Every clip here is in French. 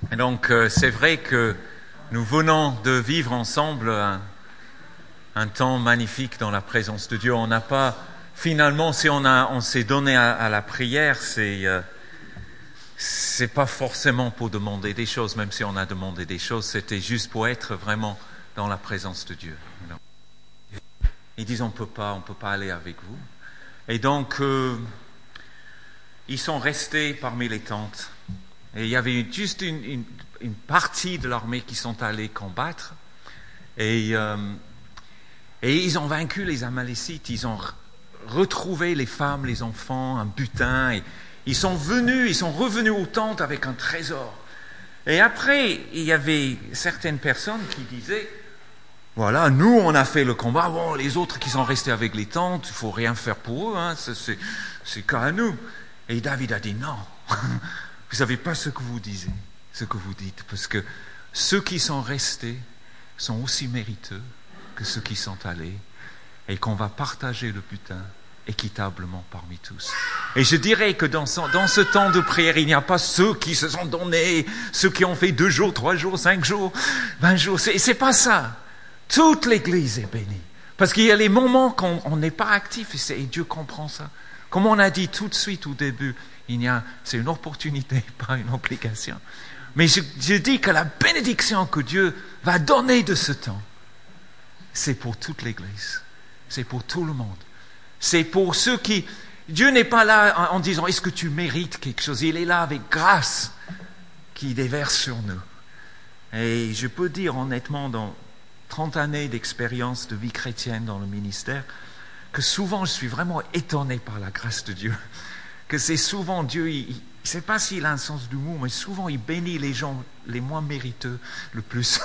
Et donc, c'est vrai que nous venons de vivre ensemble un temps magnifique dans la présence de Dieu. On n'a pas, finalement, si on s'est donné à la prière, c'est pas forcément pour demander des choses, même si on a demandé des choses, c'était juste pour être vraiment dans la présence de Dieu. Ils disent on peut pas aller avec vous. Et donc, ils sont restés parmi les tentes. Et il y avait juste une partie de l'armée qui sont allés combattre. Et ils ont vaincu les Amalécites. Ils ont retrouvé les femmes, les enfants, un butin. Et ils sont revenus aux tentes avec un trésor. Et après, il y avait certaines personnes qui disaient, voilà, nous, on a fait le combat. Bon, les autres qui sont restés avec les tentes, il faut rien faire pour eux. Hein, c'est qu'à nous. Et David a dit, non, vous savez pas ce que vous disiez, ce que vous dites, parce que ceux qui sont restés sont aussi mériteux que ceux qui sont allés, et qu'on va partager le butin équitablement parmi tous. Et je dirais que dans ce temps de prière, il n'y a pas ceux qui se sont donnés, ceux qui ont fait 2 jours, 3 jours, 5 jours, 20 jours. C'est pas ça. Toute l'Église est bénie. Parce qu'il y a les moments qu'on n'est pas actif, et Dieu comprend ça. Comme on a dit tout de suite au début, c'est une opportunité, pas une obligation. Mais je dis que la bénédiction que Dieu va donner de ce temps, c'est pour toute l'Église. C'est pour tout le monde. C'est pour ceux qui... Dieu n'est pas là en disant, est-ce que tu mérites quelque chose? Il est là avec grâce qui déverse sur nous. Et je peux dire honnêtement, dans 30 années d'expérience de vie chrétienne dans le ministère, que souvent je suis vraiment étonné par la grâce de Dieu. Que c'est souvent Dieu, je ne sais pas s'il a un sens d'humour, mais souvent il bénit les gens les moins mériteux le plus.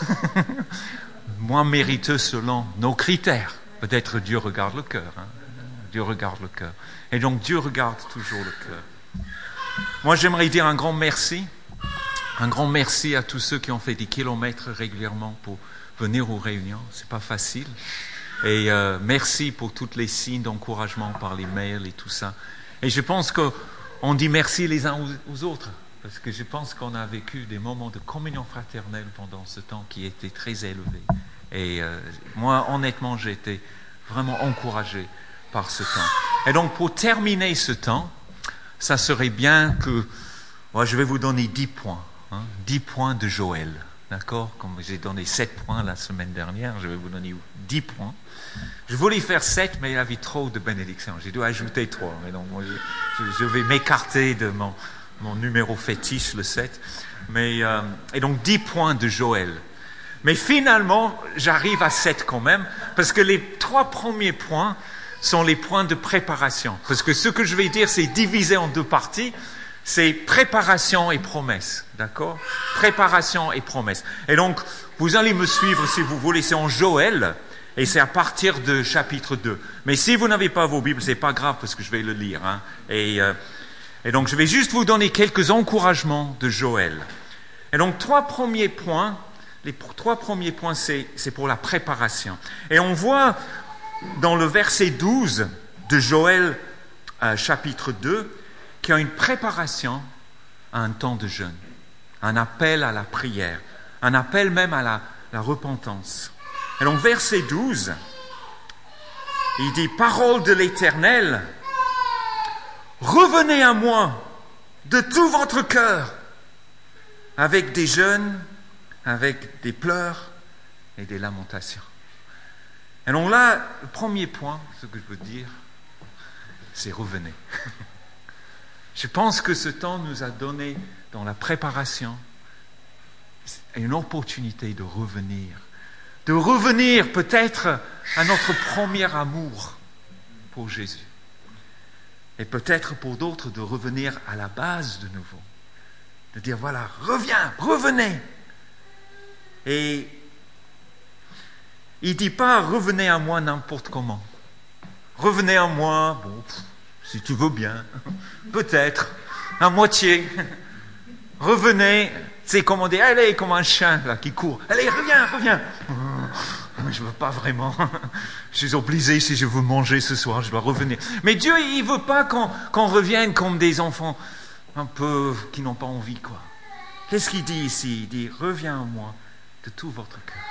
Moins mériteux selon nos critères. Peut-être Dieu regarde le cœur. Hein. Dieu regarde le cœur. Et donc Dieu regarde toujours le cœur. Moi j'aimerais dire un grand merci. Un grand merci à tous ceux qui ont fait des kilomètres régulièrement pour venir aux réunions. C'est pas facile. Et merci pour tous les signes d'encouragement par les mails et tout ça. Et je pense qu'on dit merci les uns aux autres. Parce que je pense qu'on a vécu des moments de communion fraternelle pendant ce temps qui étaient très élevés. Et moi, honnêtement, j'ai été vraiment encouragé par ce temps. Et donc, pour terminer ce temps, ça serait bien que... Moi, je vais vous donner 10 points. 10 points de Joël. D'accord? Comme j'ai donné 7 points la semaine dernière, je vais vous donner 10 points. Je voulais faire 7, mais il y avait trop de bénédictions. J'ai dû ajouter 3. Mais donc, moi, je vais m'écarter de mon numéro fétiche, le 7. Et donc, 10 points de Joël. Mais finalement, j'arrive à 7 quand même, parce que les 3 premiers points sont les points de préparation. Parce que ce que je vais dire, c'est divisé en 2 parties. C'est préparation et promesse, d'accord? Préparation et promesse. Et donc, vous allez me suivre si vous voulez, c'est en Joël, et c'est à partir de chapitre 2. Mais si vous n'avez pas vos Bibles, c'est pas grave, parce que je vais le lire. Hein. Et donc, je vais juste vous donner quelques encouragements de Joël. Et donc, 3 premiers points, les 3 premiers points, c'est pour la préparation. Et on voit dans le verset 12 de Joël, chapitre 2, qu'il y a une préparation à un temps de jeûne, un appel à la prière, un appel même à la repentance. Et donc, verset 12, il dit, « Parole de l'Éternel, revenez à moi de tout votre cœur, avec des jeûnes, avec des pleurs et des lamentations. » Et donc là, le premier point, ce que je veux dire, c'est revenez. Je pense que ce temps nous a donné, dans la préparation, une opportunité de revenir. De revenir peut-être à notre premier amour pour Jésus. Et peut-être pour d'autres de revenir à la base de nouveau. De dire voilà, revenez. Et il ne dit pas revenez à moi n'importe comment. Revenez à moi, bon, si tu veux bien, peut-être, à moitié. Revenez, c'est comme on dit, allez, comme un chien là, qui court. Allez, reviens. Je ne veux pas vraiment. Je suis obligé, si je veux manger ce soir, je dois revenir. Mais Dieu, il ne veut pas qu'on revienne comme des enfants un peu qui n'ont pas envie, quoi. Qu'est-ce qu'il dit ici? Il dit, reviens à moi de tout votre cœur.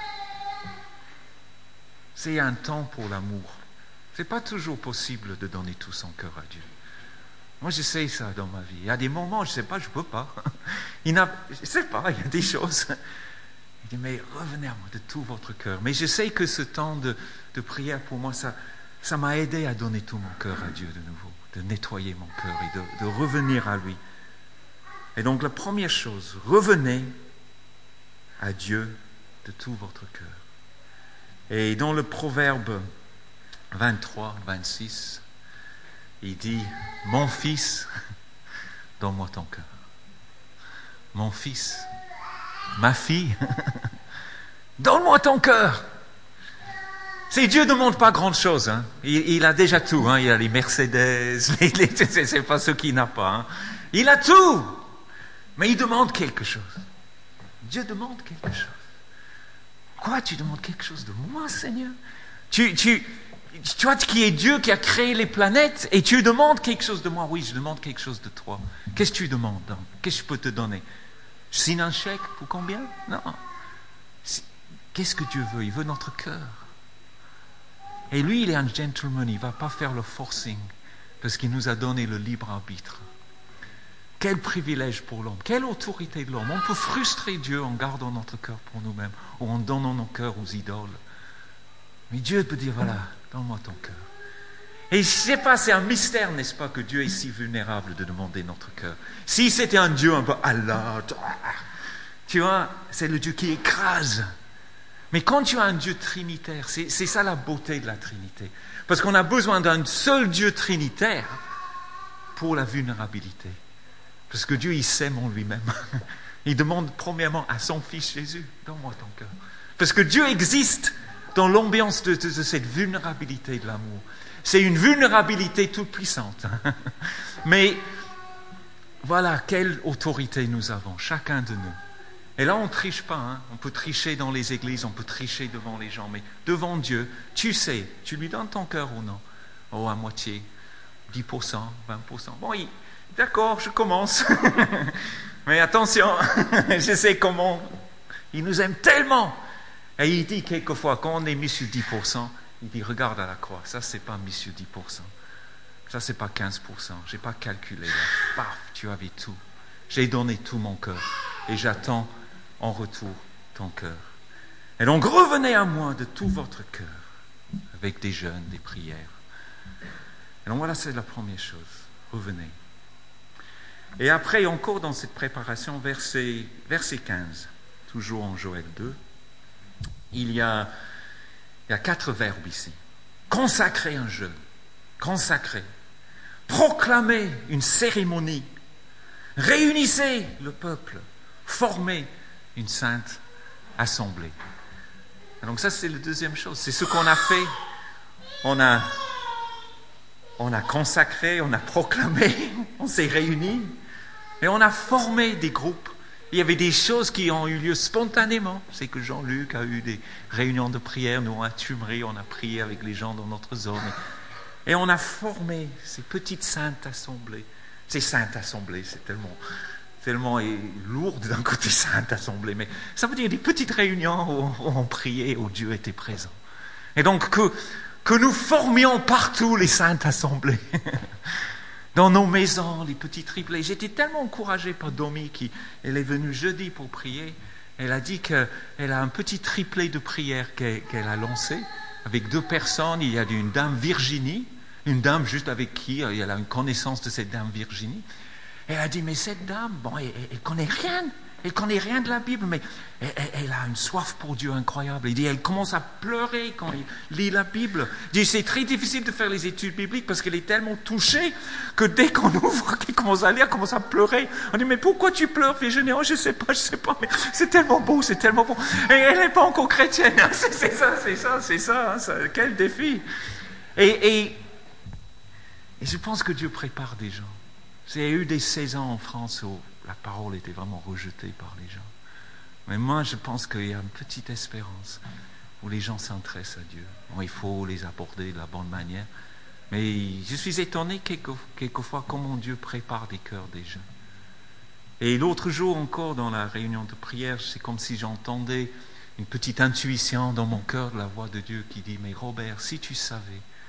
C'est un temps pour l'amour. Ce n'est pas toujours possible de donner tout son cœur à Dieu. Moi, j'essaie ça dans ma vie. Il y a des moments, je ne sais pas, je ne peux pas. Je ne sais pas, il y a des choses. Il dit, mais revenez à moi de tout votre cœur. Mais je sais que ce temps de prière, pour moi, ça m'a aidé à donner tout mon cœur à Dieu de nouveau, de nettoyer mon cœur et de revenir à lui. Et donc, la première chose, revenez à Dieu de tout votre cœur. Et dans le Proverbe 23, 26, il dit, mon fils, donne-moi ton cœur. Mon fils, ma fille, donne-moi ton cœur. C'est Dieu ne demande pas grand chose. Hein. Il a déjà tout. Hein. Il a les Mercedes, c'est pas ce qu'il n'a pas. Hein. Il a tout. Mais il demande quelque chose. Dieu demande quelque chose. Quoi, tu demandes quelque chose de moi, Seigneur? Tu vois qui est Dieu qui a créé les planètes et tu demandes quelque chose de moi. Oui, je demande quelque chose de toi. Qu'est-ce que tu demandes? Qu'est-ce que je peux te donner? Je signe un chèque pour combien? Non. Qu'est-ce que Dieu veut? Il veut notre cœur. Et lui, il est un gentleman. Il ne va pas faire le forcing parce qu'il nous a donné le libre arbitre. Quel privilège pour l'homme, quelle autorité de l'homme. On peut frustrer Dieu en gardant notre cœur pour nous-mêmes ou en donnant nos cœurs aux idoles. Mais Dieu peut dire, voilà, donne-moi ton cœur. Et je ne sais pas, c'est un mystère, n'est-ce pas, que Dieu est si vulnérable de demander notre cœur. Si c'était un Dieu un peu Allah, tu vois, c'est le Dieu qui écrase. Mais quand tu as un Dieu trinitaire, c'est ça la beauté de la Trinité. Parce qu'on a besoin d'un seul Dieu trinitaire pour la vulnérabilité. Parce que Dieu, il s'aime en lui-même. Il demande premièrement à son Fils Jésus, donne-moi ton cœur. Parce que Dieu existe dans l'ambiance de cette vulnérabilité de l'amour. C'est une vulnérabilité toute puissante. Mais voilà, quelle autorité nous avons, chacun de nous. Et là, on ne triche pas. Hein. On peut tricher dans les églises, on peut tricher devant les gens. Mais devant Dieu, tu sais, tu lui donnes ton cœur ou non? Oh, à moitié, 10%, 20%. Bon, d'accord, je commence. Mais attention, je sais comment. Il nous aime tellement. Et il dit quelquefois, quand on est mis sur 10%, il dit, regarde à la croix, ça, c'est pas mis sur 10%. Ça, c'est pas 15%. Je n'ai pas calculé. Là. Paf, tu avais tout. J'ai donné tout mon cœur. Et j'attends en retour ton cœur. Et donc, revenez à moi de tout votre cœur, avec des jeûnes, des prières. Et donc, voilà, c'est la première chose. Revenez. Et après, encore dans cette préparation, verset 15, toujours en Joël 2, il y a 4 verbes ici. Consacrer un jeûne, consacrer, proclamer une cérémonie, réunissez le peuple, former une sainte assemblée. Et donc ça, c'est la deuxième chose. C'est ce qu'on a fait. On a consacré, on a proclamé, on s'est réunis et on a formé des groupes. Il y avait des choses qui ont eu lieu spontanément. C'est que Jean-Luc a eu des réunions de prière. Nous, à Tumerie, on a prié avec les gens dans notre zone. Et on a formé ces petites saintes assemblées. Ces saintes assemblées, c'est tellement lourd d'un côté sainte assemblée. Mais ça veut dire des petites réunions où on priait, où Dieu était présent. Et donc que nous formions partout les saintes assemblées. Dans nos maisons, les petits triplés. J'étais tellement encouragé par Domi elle est venue jeudi pour prier. Elle a dit qu'elle a un petit triplet de prière qu'elle a lancé avec 2 personnes. Il y a une dame Virginie, une dame juste avec qui elle a une connaissance de cette dame Virginie. Elle a dit, mais cette dame, bon, elle connaît rien. Elle connaît rien de la Bible, mais elle a une soif pour Dieu incroyable. Il dit, elle commence à pleurer quand elle lit la Bible. Il dit, c'est très difficile de faire les études bibliques parce qu'elle est tellement touchée que dès qu'on ouvre, qu'elle commence à lire, elle commence à pleurer. On dit, mais pourquoi tu pleures, Virginie? Oh, je sais pas, mais c'est tellement beau, c'est tellement beau. Et elle n'est pas encore chrétienne. C'est ça, quel défi. Et je pense que Dieu prépare des gens. Il y a eu des saisons en France où la parole était vraiment rejetée par les gens. Mais moi, je pense qu'il y a une petite espérance où les gens s'intéressent à Dieu. Bon, il faut les aborder de la bonne manière. Mais je suis étonné quelquefois comment Dieu prépare les cœurs des gens. Et l'autre jour encore, dans la réunion de prière, c'est comme si j'entendais une petite intuition dans mon cœur de la voix de Dieu qui dit « Mais Robert, si tu savais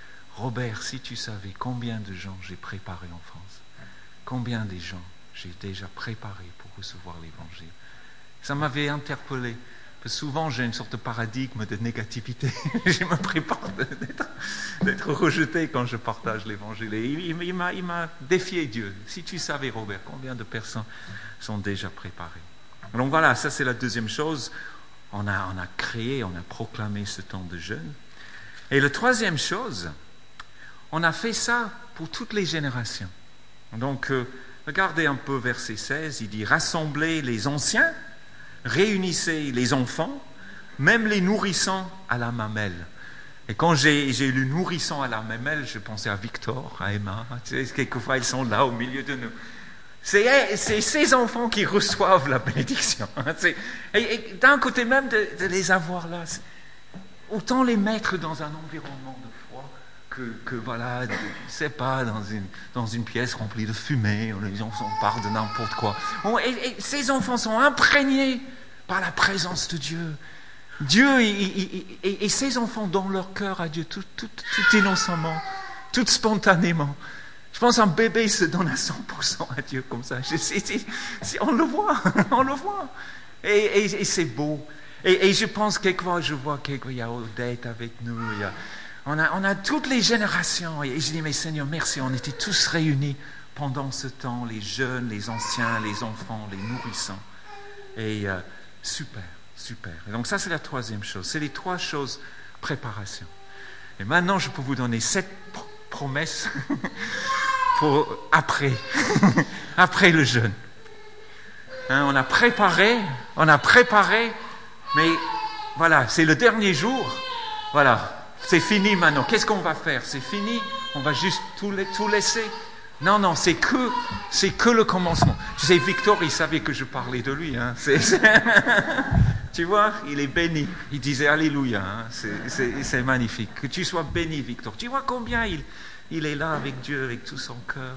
combien de gens j'ai préparés en France, combien de gens j'ai déjà préparés pour recevoir l'Évangile. » Ça m'avait interpellé. Parce que souvent, j'ai une sorte de paradigme de négativité. Je me prépare d'être rejeté quand je partage l'Évangile. Et il m'a défié, Dieu. Si tu savais, Robert, combien de personnes sont déjà préparées. Donc voilà, ça c'est la deuxième chose. On a proclamé ce temps de jeûne. Et la troisième chose, on a fait ça pour toutes les générations. Donc, regardez un peu verset 16, il dit « Rassemblez les anciens, réunissez les enfants, même les nourrissants à la mamelle. » Et quand j'ai lu nourrissants à la mamelle, je pensais à Victor, à Emma. Tu sais, quelquefois, ils sont là au milieu de nous. C'est ces enfants qui reçoivent la bénédiction. Et d'un côté même de les avoir là, autant les mettre dans un environnement de foi que voilà, c'est pas dans une pièce remplie de fumée, où les enfants parlent de n'importe quoi. Et ces enfants sont imprégnés par la présence de Dieu. Dieu et ces enfants donnent leur cœur à Dieu tout innocemment, tout spontanément. Je pense qu'un bébé se donne à 100% à Dieu comme ça. On le voit. Et c'est beau. Et je pense quelquefois, il y a Odette avec nous, on a toutes les générations. Et je dis, mais Seigneur, merci, on était tous réunis pendant ce temps, les jeunes, les anciens, les enfants, les nourrissants. Et super. Et donc ça, c'est la troisième chose. C'est les trois choses, préparation. Et maintenant, je peux vous donner 7 promesses pour après le jeûne. On a préparé, mais voilà, c'est le dernier jour. Voilà, c'est fini maintenant. Qu'est-ce qu'on va faire? C'est fini? On va juste tout laisser? Non, c'est que le commencement. Je sais, Victor, il savait que je parlais de lui. Tu vois, il est béni. Il disait Alléluia. C'est magnifique. Que tu sois béni, Victor. Tu vois combien il est là avec Dieu, avec tout son cœur.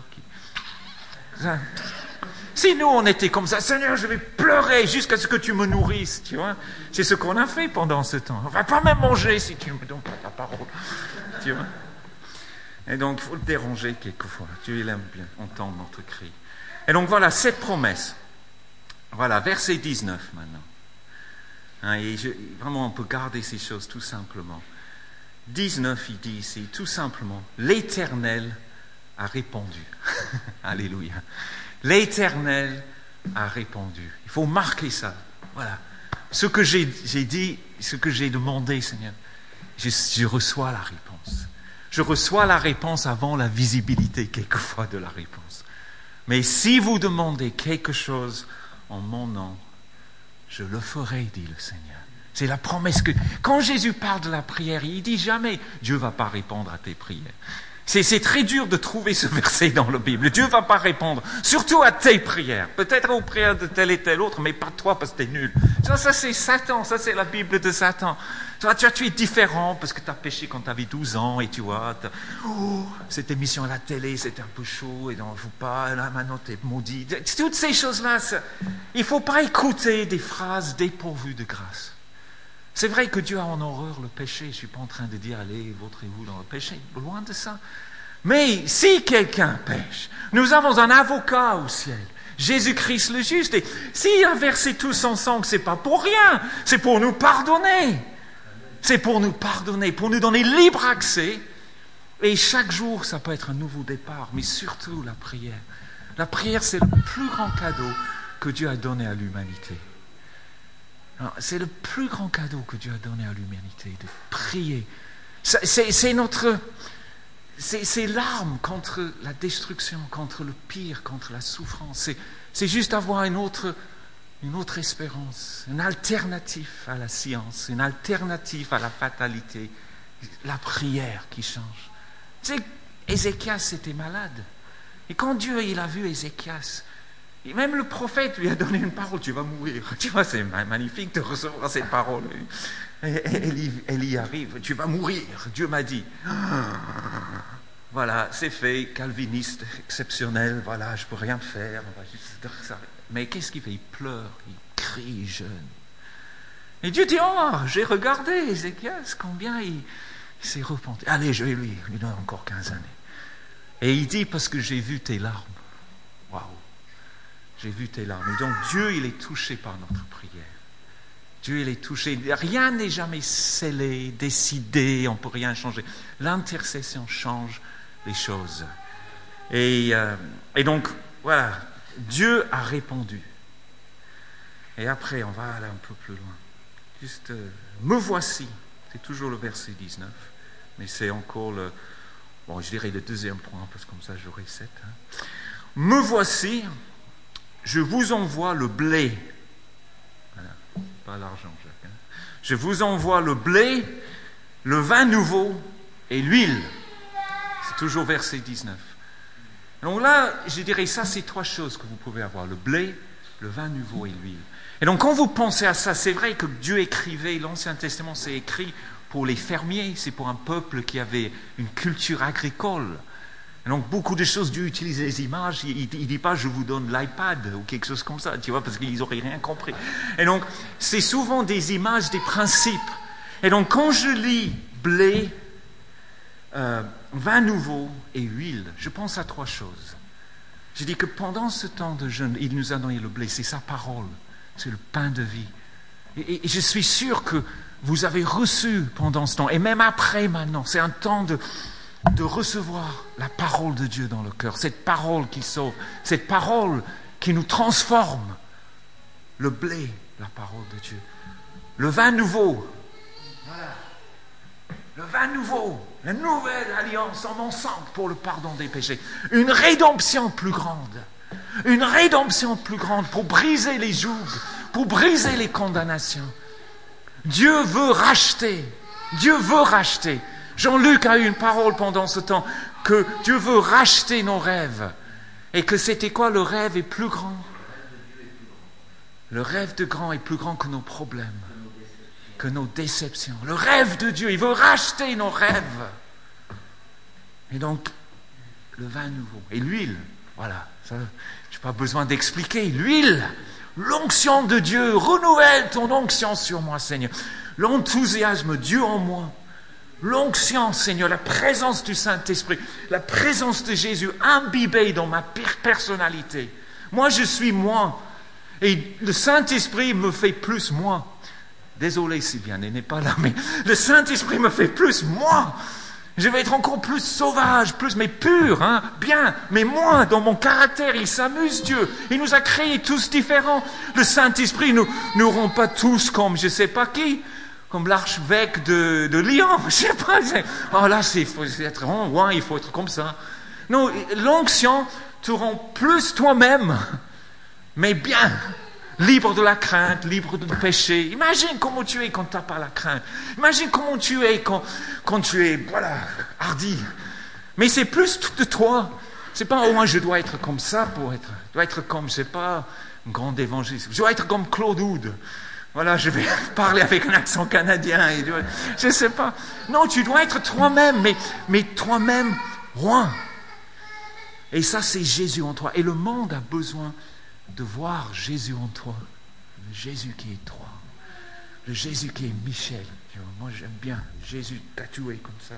Si nous, on était comme ça, Seigneur, je vais pleurer jusqu'à ce que tu me nourrisses, tu vois. C'est ce qu'on a fait pendant ce temps. On ne va pas même manger si tu ne me donnes pas ta parole, tu vois. Et donc, il faut le déranger quelquefois. Dieu, il aime bien entendre notre cri. Et donc, voilà, 7 promesses. Voilà, verset 19 maintenant. Et vraiment, on peut garder ces choses tout simplement. 19, il dit ici, tout simplement, l'Éternel a répondu. Alléluia. L'Éternel a répondu. Il faut marquer ça. Voilà. Ce que j'ai dit, ce que j'ai demandé, Seigneur, je reçois la réponse. Je reçois la réponse avant la visibilité, quelquefois, de la réponse. Mais si vous demandez quelque chose en mon nom, je le ferai, dit le Seigneur. C'est la promesse que... Quand Jésus parle de la prière, il dit jamais « Dieu ne va pas répondre à tes prières ». C'est très dur de trouver ce verset dans la Bible. Dieu ne va pas répondre, surtout à tes prières. Peut-être aux prières de tel et tel autre, mais pas toi parce que tu es nul. Ça c'est Satan, ça c'est la Bible de Satan. Tu es différent parce que tu as péché quand tu avais 12 ans et tu vois, cette émission à la télé, c'était un peu chaud et donc il ne faut pas, là maintenant tu es maudit. Toutes ces choses-là, il ne faut pas écouter des phrases dépourvues de grâce. C'est vrai que Dieu a en horreur le péché. Je ne suis pas en train de dire, allez, vautrez-vous dans le péché. Loin de ça. Mais si quelqu'un pêche, nous avons un avocat au ciel, Jésus-Christ le juste. Et s'il a versé tout son sang, ce n'est pas pour rien. C'est pour nous pardonner. C'est pour nous pardonner, pour nous donner libre accès. Et chaque jour, ça peut être un nouveau départ. Mais surtout, la prière. La prière, c'est le plus grand cadeau que Dieu a donné à l'humanité. Alors, c'est le plus grand cadeau que Dieu a donné à l'humanité, de prier. C'est l'arme contre la destruction, contre le pire, contre la souffrance. C'est juste avoir une autre espérance, une alternative à la science, une alternative à la fatalité, la prière qui change. Tu sais, Ézéchias était malade. Et quand Dieu il a vu Ézéchias, et même le prophète lui a donné une parole, tu vas mourir. Tu vois, c'est magnifique de recevoir cette parole. Elle y arrive, tu vas mourir. Dieu m'a dit. Voilà, c'est fait, calviniste, exceptionnel, voilà, je ne peux rien faire. Mais qu'est-ce qu'il fait? Il pleure, il crie, il jeûne. Et Dieu dit, oh, j'ai regardé Ézéchias, combien il s'est repenti. Allez, je vais lui donner encore 15 années. Et il dit, parce que j'ai vu tes larmes. Waouh, j'ai vu tes larmes. Et donc Dieu, il est touché par notre prière. Dieu, il est touché. Rien n'est jamais scellé, décidé, on ne peut rien changer. L'intercession change les choses. Et donc, voilà, Dieu a répondu. Et après, on va aller un peu plus loin. Juste, me voici. C'est toujours le verset 19, mais c'est encore je dirais le deuxième point, parce que comme ça, j'aurai 7. Me voici, je vous envoie le blé. Voilà, pas l'argent, Jacques. Je vous envoie le blé, le vin nouveau et l'huile. C'est toujours verset 19. Donc là, je dirais ça, c'est 3 choses que vous pouvez avoir. Le blé, le vin nouveau et l'huile. Et donc quand vous pensez à ça, c'est vrai que Dieu écrivait, l'Ancien Testament c'est écrit pour les fermiers, c'est pour un peuple qui avait une culture agricole. Et donc beaucoup de choses, Dieu utilise les images, il ne dit pas je vous donne l'iPad ou quelque chose comme ça, tu vois, parce qu'ils n'auraient rien compris. Et donc c'est souvent des images, des principes. Et donc quand je lis blé, vin nouveau et huile, je pense à 3 choses. Je dis que pendant ce temps de jeûne, il nous a donné le blé, c'est sa parole, c'est le pain de vie. Et je suis sûr que vous avez reçu pendant ce temps, et même après maintenant, c'est un temps de recevoir la parole de Dieu dans le cœur, cette parole qui sauve, cette parole qui nous transforme. Le blé, la parole de Dieu. Le vin nouveau, voilà. Le vin nouveau, la nouvelle alliance en mon sang pour le pardon des péchés. Une rédemption plus grande. Une rédemption plus grande pour briser les jougs, pour briser les condamnations. Dieu veut racheter. Dieu veut racheter. Jean-Luc a eu une parole pendant ce temps que Dieu veut racheter nos rêves. Et que c'était quoi? Le rêve est plus grand. Le rêve de grand est plus grand que nos problèmes, que nos déceptions. Le rêve de Dieu, il veut racheter nos rêves. Et donc, le vin nouveau. Et l'huile, voilà, ça, je n'ai pas besoin d'expliquer. L'huile, l'onction de Dieu, renouvelle ton onction sur moi, Seigneur. L'enthousiasme, Dieu en moi. L'onction, Seigneur, la présence du Saint-Esprit, la présence de Jésus imbibée dans ma personnalité. Moi, je suis moi. Et le Saint-Esprit me fait plus moi. Désolé Sylviane, elle n'est pas là, mais le Saint-Esprit me fait plus moi. Je vais être encore plus sauvage, mais pur, bien. Mais moi, dans mon caractère, il s'amuse Dieu. Il nous a créés tous différents. Le Saint-Esprit nous rend pas tous comme je sais pas qui, comme l'archevêque de Lyon. Je sais pas. Oh là, il faut être comme ça. Non, l'onction te rend plus toi-même, mais bien. Libre de la crainte, libre du péché. Imagine comment tu es quand tu n'as pas la crainte. Imagine comment tu es quand tu es, hardi. Mais c'est plus de toi. C'est pas, moi je dois être comme ça je dois être comme, je sais pas, un grand évangéliste. Je dois être comme Claude Oud. Voilà, je vais parler avec un accent canadien. Je sais pas. Non, tu dois être toi-même, mais toi-même, roi. Et ça, c'est Jésus en toi. Et le monde a besoin de voir Jésus en toi, le Jésus qui est toi, le Jésus qui est Michel. Moi j'aime bien Jésus tatoué comme ça.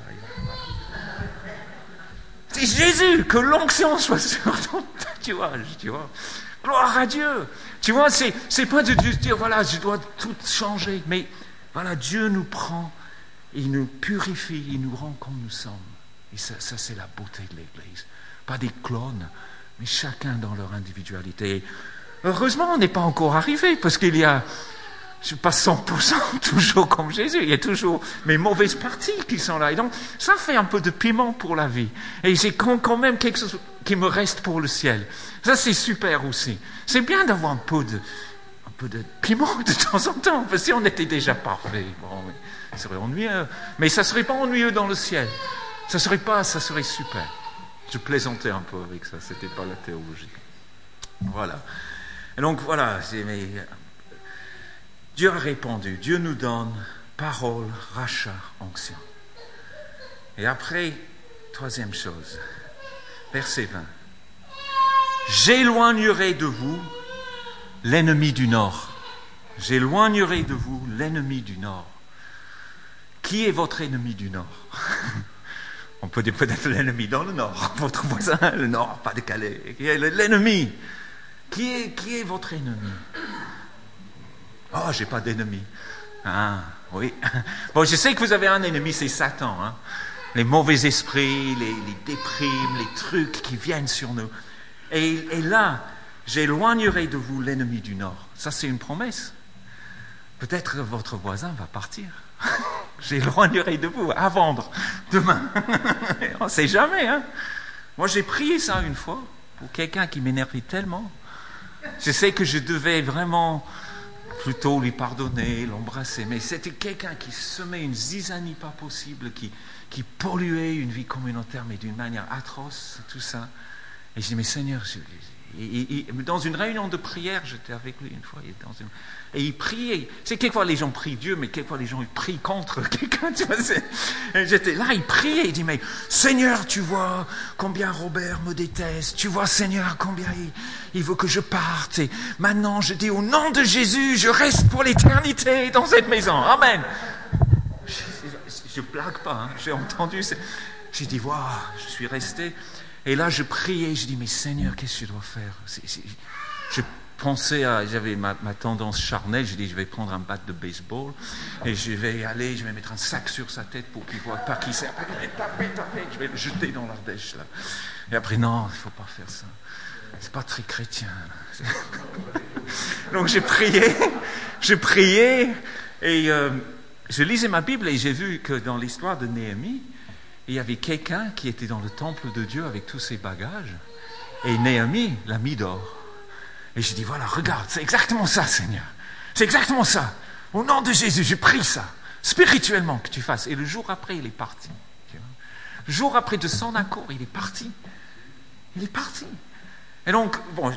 C'est Jésus, que l'onction soit sur ton tatouage, tu vois. Gloire à Dieu. Tu vois, c'est pas de dire voilà, je dois tout changer, mais voilà, Dieu nous prend, il nous purifie, il nous rend comme nous sommes. Et ça c'est la beauté de l'Église. Pas des clones, mais chacun dans leur individualité. Heureusement, on n'est pas encore arrivé, parce qu'il y a, je ne sais pas 100% toujours comme Jésus, il y a toujours mes mauvaises parties qui sont là. Et donc, ça fait un peu de piment pour la vie. Et j'ai quand même quelque chose qui me reste pour le ciel. Ça, c'est super aussi. C'est bien d'avoir un peu de piment de temps en temps, parce que si on était déjà parfait, bon, ça serait ennuyeux. Mais ça ne serait pas ennuyeux dans le ciel. Ça serait super. Je plaisantais un peu avec ça, c'était pas la théologie. Voilà. Et donc voilà, Dieu a répondu, Dieu nous donne parole, rachat, onction. Et après, Troisième chose, verset 20. J'éloignerai de vous l'ennemi du Nord. J'éloignerai de vous l'ennemi du Nord. Qui est votre ennemi du Nord? On peut dire peut-être l'ennemi dans le Nord, votre voisin, le Nord, pas de Calais. L'ennemi. Qui est votre ennemi? Oh, j'ai pas d'ennemi. Ah, oui. Bon, je sais que vous avez un ennemi, c'est Satan. Hein? Les mauvais esprits, les déprimes, les trucs qui viennent sur nous. Et là, j'éloignerai de vous l'ennemi du Nord. Ça, c'est une promesse. Peut-être votre voisin va partir. J'éloignerai de vous à vendre demain. On ne sait jamais. Hein? Moi, j'ai prié ça une fois pour quelqu'un qui m'énervait tellement. Je sais que je devais vraiment plutôt lui pardonner, l'embrasser. Mais c'était quelqu'un qui semait une zizanie pas possible, qui polluait une vie communautaire, mais d'une manière atroce, tout ça. Et je dis, mais Seigneur, dans une réunion de prière, j'étais avec lui une fois, et il priait. C'est quelquefois les gens prient Dieu, mais quelquefois les gens ils prient contre quelqu'un. Tu vois, j'étais là, il priait, il dit, mais Seigneur, tu vois combien Robert me déteste, tu vois Seigneur combien il veut que je parte, et maintenant je dis au nom de Jésus, je reste pour l'éternité dans cette maison. Amen. Je blague pas, hein, j'ai entendu, j'ai dit, waouh, je suis resté. Et là, je priais, je dis, mais Seigneur, qu'est-ce que je dois faire? Je pensais j'avais ma tendance charnelle, je dis, je vais prendre un bat de baseball, et je vais mettre un sac sur sa tête pour qu'il ne voit pas qui c'est. Taper, je vais le jeter dans l'Ardèche, là. Et après, non, il ne faut pas faire ça. C'est pas très chrétien. Donc, j'ai prié, et je lisais ma Bible, et j'ai vu que dans l'histoire de Néhémie, il y avait quelqu'un qui était dans le temple de Dieu avec tous ses bagages. Et Néhémie l'a mis dehors. Et je dis, voilà, regarde, c'est exactement ça, Seigneur. C'est exactement ça. Au nom de Jésus, je prie ça, spirituellement, que tu fasses. Et le jour après, il est parti. Le jour après, de son accord, il est parti. Il est parti. Et donc, bon,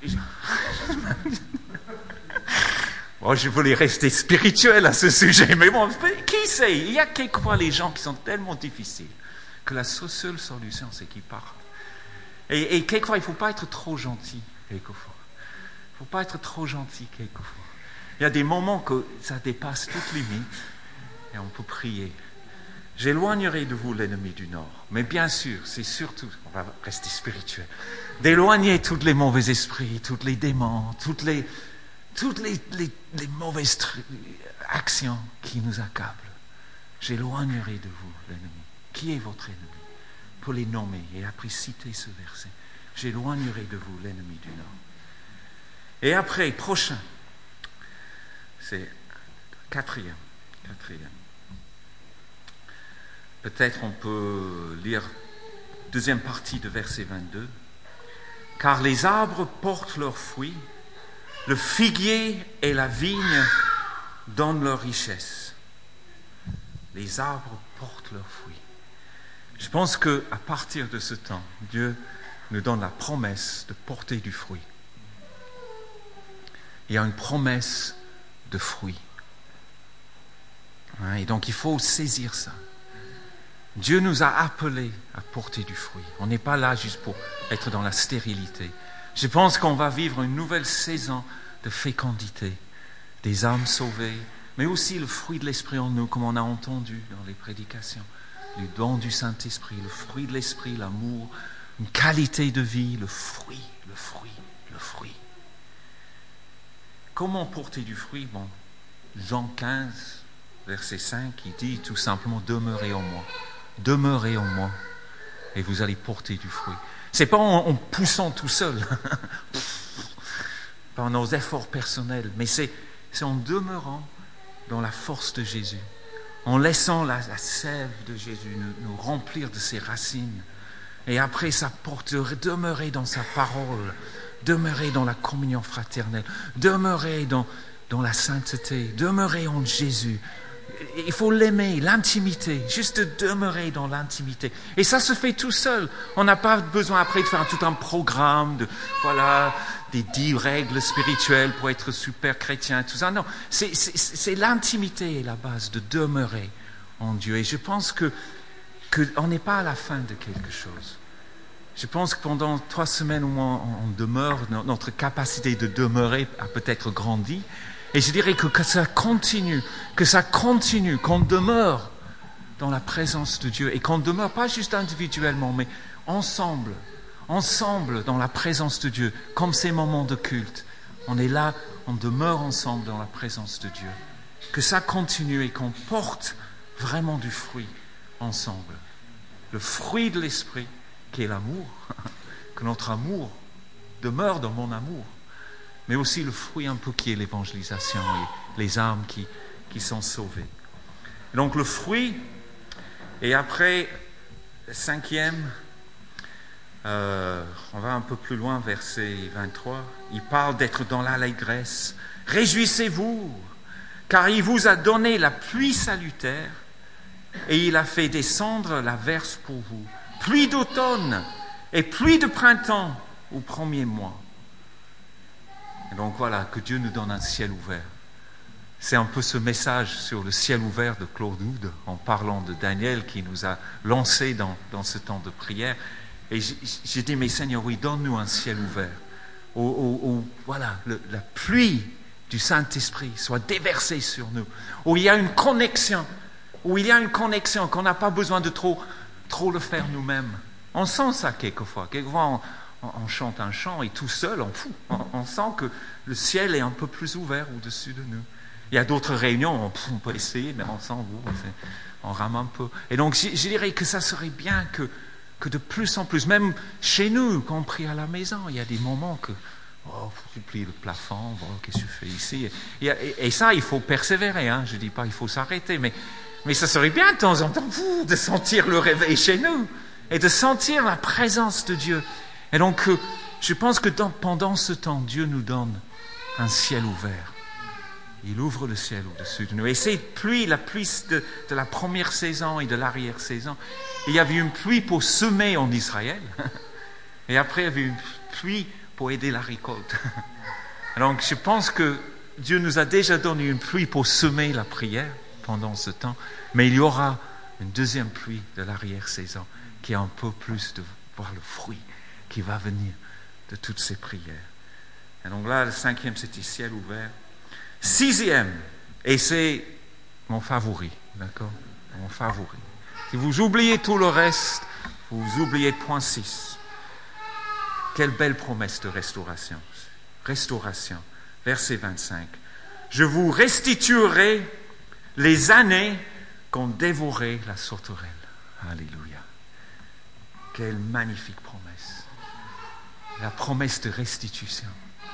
je voulais rester spirituel à ce sujet, mais bon, qui sait? Il y a quelquefois les gens qui sont tellement difficiles que la seule solution, c'est qu'ils partent. Et quelquefois, il ne faut pas être trop gentil, quelquefois. Il ne faut pas être trop gentil, quelquefois. Il y a des moments que ça dépasse toute limite, et on peut prier. J'éloignerai de vous l'ennemi du Nord. Mais bien sûr, c'est surtout, on va rester spirituel, d'éloigner tous les mauvais esprits, tous les démons, toutes les mauvaises actions qui nous accablent. J'éloignerai de vous l'ennemi. Qui est votre ennemi? Pour les nommer et après citer ce verset. J'éloignerai de vous l'ennemi du Nord. Et après, prochain, c'est quatrième. Peut-être on peut lire deuxième partie de verset 22. Car les arbres portent leurs fruits, le figuier et la vigne donnent leur richesse. Les arbres portent leurs fruits. Je pense qu'à partir de ce temps, Dieu nous donne la promesse de porter du fruit. Il y a une promesse de fruit. Et donc il faut saisir ça. Dieu nous a appelés à porter du fruit. On n'est pas là juste pour être dans la stérilité. Je pense qu'on va vivre une nouvelle saison de fécondité, des âmes sauvées, mais aussi le fruit de l'Esprit en nous, comme on a entendu dans les prédications. Le don du Saint-Esprit, le fruit de l'Esprit, l'amour, une qualité de vie, le fruit. Comment porter du fruit? Bon, Jean 15, verset 5, il dit tout simplement, demeurez en moi, et vous allez porter du fruit. C'est pas en poussant tout seul, par nos efforts personnels, mais c'est en demeurant dans la force de Jésus, en laissant la sève de Jésus nous remplir de ses racines. Et après, ça porte demeurer dans sa parole, demeurer dans la communion fraternelle, demeurer dans la sainteté, demeurer en Jésus. Il faut l'aimer, l'intimité, juste demeurer dans l'intimité. Et ça se fait tout seul. On n'a pas besoin après de faire tout un programme, des 10 règles spirituelles pour être super chrétien, tout ça. Non, c'est l'intimité et la base de demeurer en Dieu. Et je pense que qu'on n'est pas à la fin de quelque chose. Je pense que pendant 3 semaines au moins, on demeure, notre capacité de demeurer a peut-être grandi. Et je dirais que ça continue, qu'on demeure dans la présence de Dieu et qu'on demeure pas juste individuellement, mais ensemble dans la présence de Dieu, comme ces moments de culte. On est là, on demeure ensemble dans la présence de Dieu. Que ça continue et qu'on porte vraiment du fruit ensemble. Le fruit de l'esprit, qui est l'amour, que notre amour demeure dans mon amour, mais aussi le fruit un peu qui est l'évangélisation et les âmes qui sont sauvées. Donc le fruit, et après, le 5e, on va un peu plus loin, verset 23, il parle d'être dans l'allégresse. Réjouissez-vous, car il vous a donné la pluie salutaire et il a fait descendre la verse pour vous. Pluie d'automne et pluie de printemps au premier mois. Et donc voilà, que Dieu nous donne un ciel ouvert. C'est un peu ce message sur le ciel ouvert de Claude Houd, en parlant de Daniel qui nous a lancés dans ce temps de prière. Et j'ai dit, mais Seigneur, oui, donne-nous un ciel ouvert. Voilà, la pluie du Saint-Esprit soit déversée sur nous. Où il y a une connexion, qu'on n'a pas besoin de trop le faire nous-mêmes. On sent ça quelquefois. Quelquefois, on chante un chant et tout seul, on sent que le ciel est un peu plus ouvert au-dessus de nous. Il y a d'autres réunions, on peut essayer, mais on sent, on rame un peu. Et donc, je dirais que ça serait bien que de plus en plus, même chez nous, quand on prie à la maison, il y a des moments que, tu plies le plafond, qu'est-ce que tu fais ici? Et ça, il faut persévérer, je ne dis pas qu'il faut s'arrêter, mais ça serait bien de temps en temps de sentir le réveil chez nous et de sentir la présence de Dieu. Et donc, je pense que pendant ce temps, Dieu nous donne un ciel ouvert. Il ouvre le ciel au-dessus de nous. Et cette pluie, la pluie de la première saison et de l'arrière-saison, il y avait une pluie pour semer en Israël. Et après, il y avait une pluie pour aider la récolte. Donc, je pense que Dieu nous a déjà donné une pluie pour semer la prière pendant ce temps. Mais il y aura une deuxième pluie de l'arrière-saison qui est un peu plus de voir le fruit qui va venir de toutes ces prières. Et donc là, le 5e, c'était ciel ouvert. 6e, et c'est mon favori, d'accord? Mon favori. Si vous oubliez tout le reste, vous oubliez le point 6. Quelle belle promesse de restauration. Restauration. Verset 25. Je vous restituerai les années qu'ont dévoré la sauterelle. Alléluia. Quelle magnifique promesse. La promesse de restitution.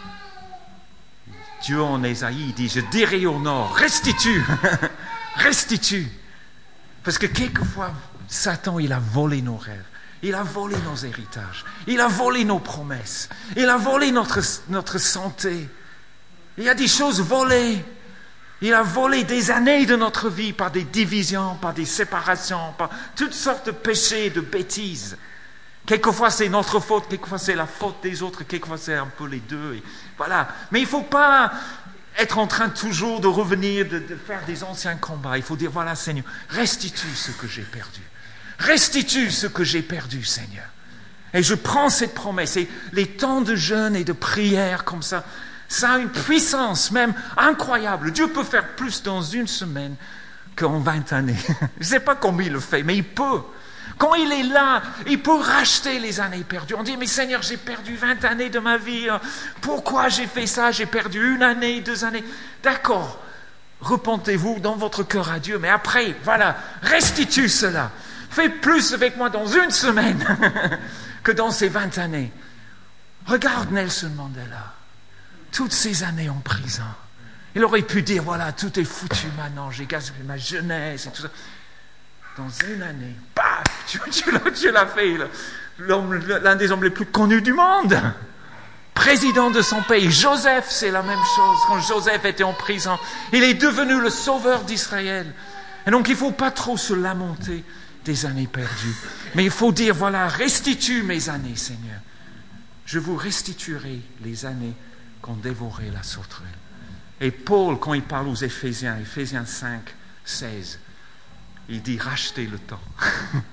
Dieu en Ésaïe, il dit, je dirai au nord, restitue, restitue. Parce que quelquefois, Satan, il a volé nos rêves, il a volé nos héritages, il a volé nos promesses, il a volé notre santé. Il y a des choses volées. Il a volé des années de notre vie par des divisions, par des séparations, par toutes sortes de péchés, de bêtises. Quelquefois, c'est notre faute, quelquefois, c'est la faute des autres, quelquefois, c'est un peu les deux. Et voilà. Mais il ne faut pas être en train toujours de revenir, de faire des anciens combats. Il faut dire, voilà, Seigneur, restitue ce que j'ai perdu. Restitue ce que j'ai perdu, Seigneur. Et je prends cette promesse. Et les temps de jeûne et de prière comme ça a une puissance même incroyable. Dieu peut faire plus dans une semaine qu'en 20 années. Je ne sais pas comment il le fait, mais il peut. Quand il est là, il peut racheter les années perdues. On dit, mais Seigneur, j'ai perdu 20 années de ma vie. Pourquoi j'ai fait ça? J'ai perdu 1 année, 2 années. D'accord, repentez-vous dans votre cœur à Dieu. Mais après, voilà, restitue cela. Fais plus avec moi dans 1 semaine que dans ces 20 années. Regarde Nelson Mandela. Toutes ces années en prison. Il aurait pu dire, voilà, tout est foutu maintenant. J'ai gâché ma jeunesse et tout ça. Dans 1 année, paf, tu l'as fait, l'un des hommes les plus connus du monde, président de son pays. Joseph, c'est la même chose. Quand Joseph était en prison, il est devenu le sauveur d'Israël. Et donc, il ne faut pas trop se lamenter des années perdues. Mais il faut dire, voilà, restitue mes années, Seigneur. Je vous restituerai les années qu'ont dévoré la sauterelle. Et Paul, quand il parle aux Éphésiens 5, 16, il dit, rachetez le temps.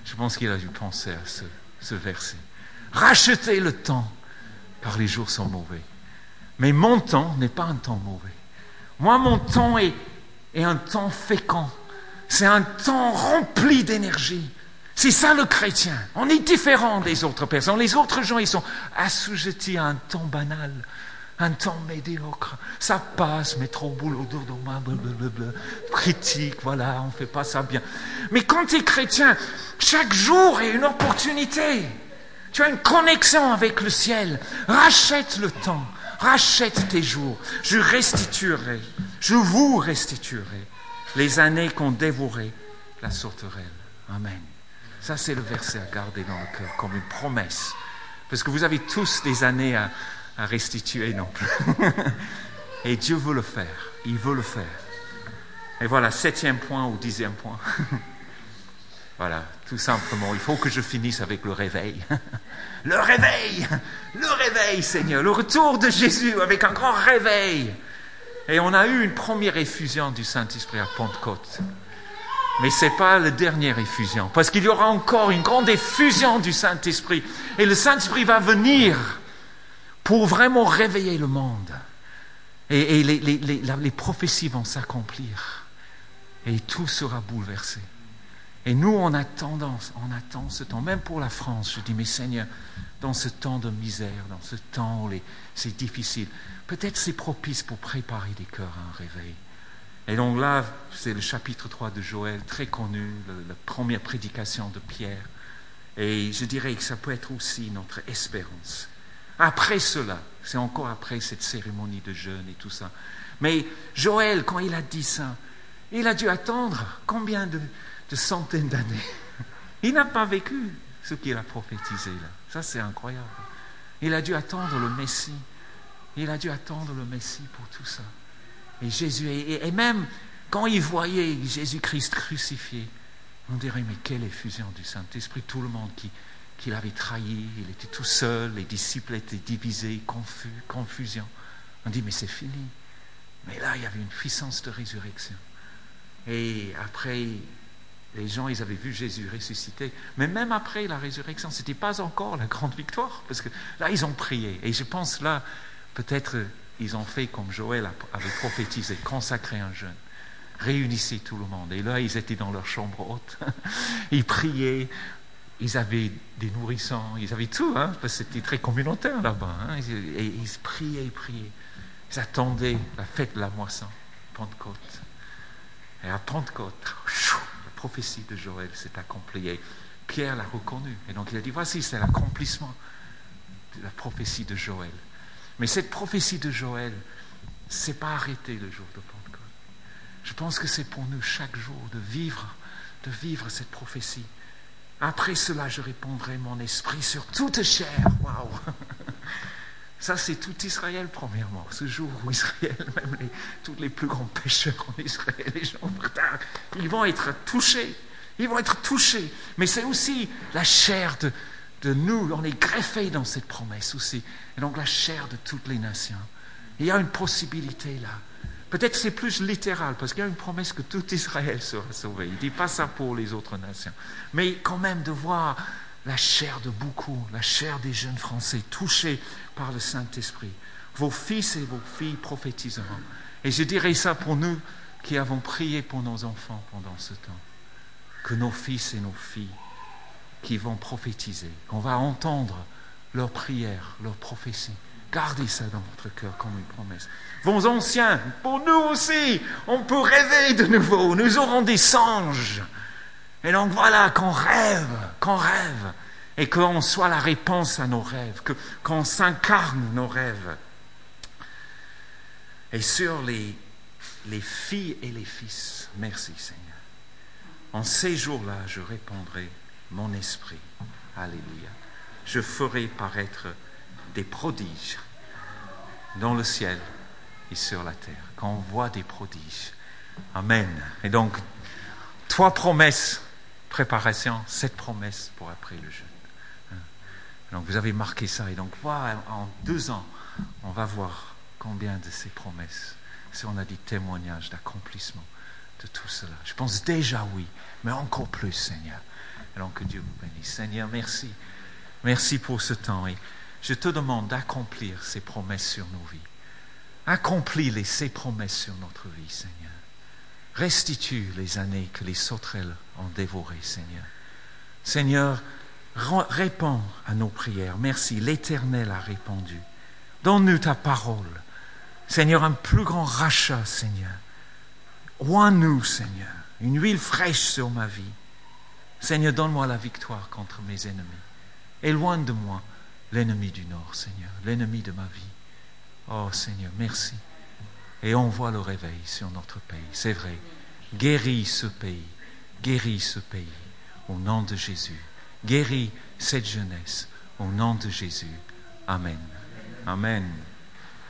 Je pense qu'il a dû penser à ce verset. Rachetez le temps, car les jours sont mauvais. Mais mon temps n'est pas un temps mauvais. Moi, mon temps est un temps fécond. C'est un temps rempli d'énergie. C'est ça le chrétien. On est différent des autres personnes. Les autres gens, ils sont assujettis à un temps banal, un temps médiocre. Ça passe, mais trop boulot, blablabla, critique, voilà, on ne fait pas ça bien. Mais quand tu es chrétien, chaque jour est une opportunité. Tu as une connexion avec le ciel. Rachète le temps, rachète tes jours. Je restituerai, je vous restituerai les années qu'on dévorait la sauterelle. Amen. Ça, c'est le verset à garder dans le cœur comme une promesse. Parce que vous avez tous des années à restituer non plus. Et Dieu veut le faire. Il veut le faire. Et voilà, 7e point ou 10e point. Voilà, tout simplement. Il faut que je finisse avec le réveil. Le réveil, Seigneur. Le retour de Jésus avec un grand réveil. Et on a eu une première effusion du Saint-Esprit à Pentecôte. Mais ce n'est pas la dernière effusion, parce qu'il y aura encore une grande effusion du Saint-Esprit. Et le Saint-Esprit va venir pour vraiment réveiller le monde. Et les prophéties vont s'accomplir. Et tout sera bouleversé. Et nous, on attend ce temps, même pour la France. Je dis, mais Seigneur, dans ce temps de misère, dans ce temps où c'est difficile, peut-être c'est propice pour préparer des cœurs à un réveil. Et donc là, c'est le chapitre 3 de Joël, très connu, la première prédication de Pierre. Et je dirais que ça peut être aussi notre espérance. Après cela, c'est encore après cette cérémonie de jeûne et tout ça. Mais Joël, quand il a dit ça, il a dû attendre combien de centaines d'années. Il n'a pas vécu ce qu'il a prophétisé là. Ça, c'est incroyable. Il a dû attendre le Messie. Il a dû attendre le Messie pour tout ça. Et Jésus, et même quand il voyait Jésus-Christ crucifié, on dirait, mais quelle effusion du Saint-Esprit, tout le monde qui l'avait trahi, il était tout seul, les disciples étaient divisés, confus, confusion. On dit, mais c'est fini. Mais là, il y avait une puissance de résurrection. Et après, les gens, ils avaient vu Jésus ressusciter. Mais même après la résurrection, ce n'était pas encore la grande victoire, parce que là, ils ont prié. Et je pense là, peut-être, ils ont fait comme Joël avait prophétisé, consacré un jeûne, réunissez tout le monde. Et là, ils étaient dans leur chambre haute, ils priaient, ils avaient des nourrissons, ils avaient tout, parce que c'était très communautaire là-bas. Et ils priaient. Ils attendaient la fête de la moisson, Pentecôte. Et à Pentecôte, la prophétie de Joël s'est accomplie. Et Pierre l'a reconnu. Et donc il a dit, voici, c'est l'accomplissement de la prophétie de Joël. Mais cette prophétie de Joël, ce n'est pas arrêté le jour de Pentecôte. Je pense que c'est pour nous chaque jour de vivre cette prophétie. Après cela, je répandrai mon esprit sur toute chair. Waouh! Ça, c'est tout Israël, premièrement. Ce jour où Israël, même tous les plus grands pécheurs en Israël, les gens, ils vont être touchés. Ils vont être touchés. Mais c'est aussi la chair de nous. On est greffés dans cette promesse aussi. Et donc la chair de toutes les nations. Il y a une possibilité là. Peut-être c'est plus littéral, parce qu'il y a une promesse que tout Israël sera sauvé. Il ne dit pas ça pour les autres nations. Mais quand même de voir la chair de beaucoup, la chair des jeunes Français touchés par le Saint-Esprit. Vos fils et vos filles prophétiseront. Et je dirais ça pour nous qui avons prié pour nos enfants pendant ce temps. Que nos fils et nos filles qui vont prophétiser, qu'on va entendre leurs prières, leurs prophéties. Gardez ça dans votre cœur comme une promesse. Vos anciens, pour nous aussi, on peut rêver de nouveau. Nous aurons des songes. Et donc voilà, qu'on rêve. Et qu'on soit la réponse à nos rêves. Qu'on s'incarne nos rêves. Et sur les filles et les fils, merci Seigneur. En ces jours-là, je répandrai mon esprit. Alléluia. Je ferai paraître des prodiges dans le ciel et sur la terre. Quand on voit des prodiges. Amen. Et donc, 3 promesses, préparation, 7 promesses pour après le jeûne. Donc, vous avez marqué ça. Et donc, en 2 ans, on va voir combien de ces promesses, si on a des témoignages d'accomplissement de tout cela. Je pense déjà oui, mais encore plus, Seigneur. Alors que Dieu vous bénisse. Seigneur, merci. Merci pour ce temps. Et je te demande d'accomplir ces promesses sur nos vies. Accomplis ces promesses sur notre vie, Seigneur. Restitue les années que les sauterelles ont dévorées, Seigneur. Seigneur, réponds à nos prières. Merci, l'Éternel a répondu. Donne-nous ta parole. Seigneur, un plus grand rachat, Seigneur. Oins-nous, Seigneur, une huile fraîche sur ma vie. Seigneur, donne-moi la victoire contre mes ennemis. Éloigne de moi l'ennemi du Nord, Seigneur, l'ennemi de ma vie. Oh, Seigneur, merci. Et envoie le réveil sur notre pays. C'est vrai. Guéris ce pays. Guéris ce pays. Au nom de Jésus. Guéris cette jeunesse. Au nom de Jésus. Amen. Amen.